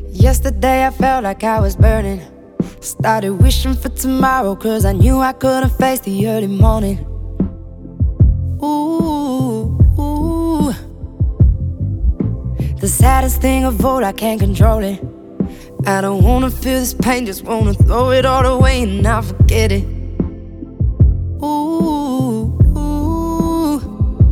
Yesterday I felt like I was burning. Started wishing for tomorrow, cause I knew I couldn't face the early morning. Ooh, ooh. The saddest thing of all, I can't control it. I don't wanna feel this pain, just wanna throw it all away and not forget it. Ooh, ooh.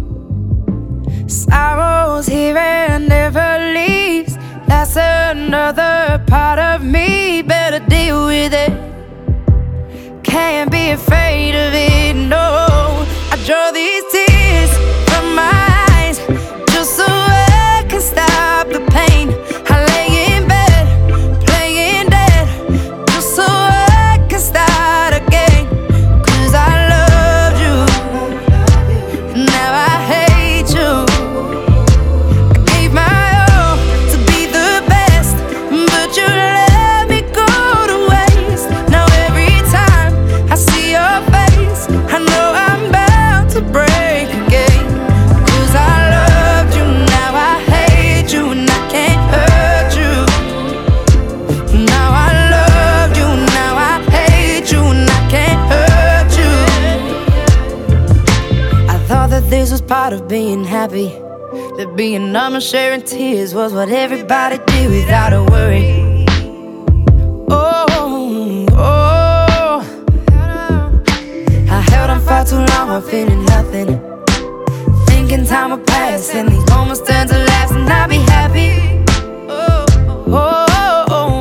Sorrow's here and never leaves. That's another part of me. Better deal with it. Can't be afraid of it, no. I draw these tears from my eyes just so I can stop the pain. I lay in bed, playing dead, just so I can start again. Cause I loved you, now I hate you. I gave my all to be the best, but you let me go to waste. Now every time I see your face, I know I'm bound to break again. Cause I loved you, now I hate you, and I can't hurt you. Now I love you, now I hate you, and I can't hurt you. I thought that this was part of being happy, that being numb and sharing tears was what everybody did without a worry. Oh, oh. I held on far too long while feeling nothing, thinking time would pass and these moments turn to last and I'll be happy. Oh, oh, oh.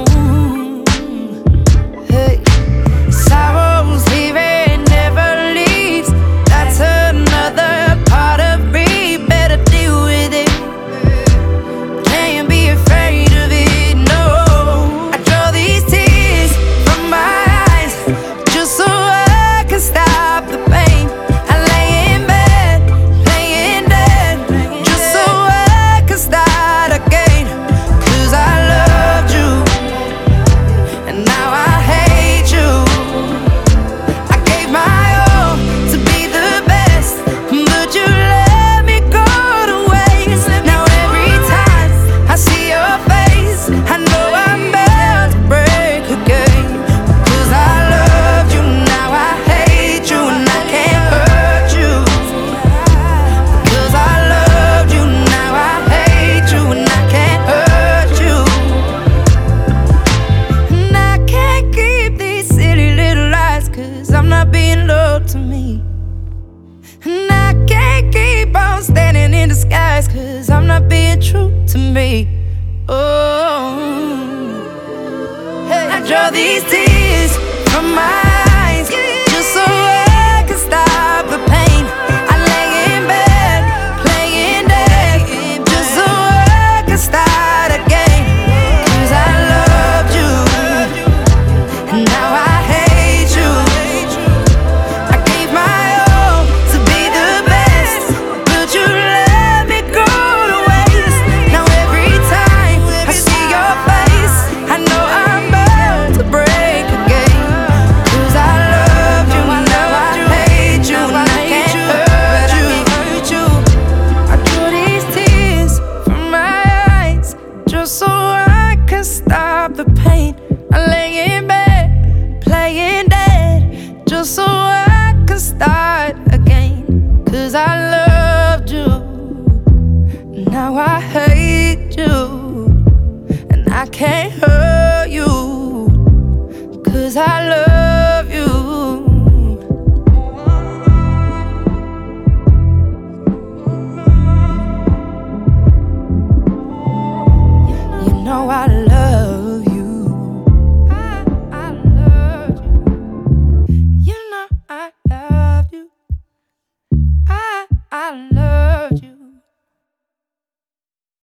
Hey. Sorrow's here and never leaves. That's another part of me. Better deal with it. Can't be afraid of it, no. I draw these tears from my eyes just so I can stop the pain. I lay in bed, playing dead, just so I can start again. Cause I loved you, and now I hate you. I gave my all to be the best, but you let me go to waste. Now every time I see your face, I know I'm bound to break again. Cause I loved you, now I hate you, and I can't hurt you. Cause I loved you, now I hate you, and I can't hurt you. And I can't keep these silly little lies, cause I'm not being loyal to me. And I can't keep on standing in disguise, cause I'm not being true to me. Oh, hey. I draw these tears from my eyes just so I can stop the pain. I lay in bed, playing dead, just so I can start again. Cause I loved you, and now I hate you. I gave my all to be the best, but you let me go to waste. Now every time I see your face, I know I'm bound to break again. Cause I loved you, now I hate you, and I can't hurt you. I draw these tears from my eyes just so I can stop the pain. I lay in bed, playing dead, just so I can start again. Cause I loved you, now I hate you, and I can't hurt you. Cause I love you. You know I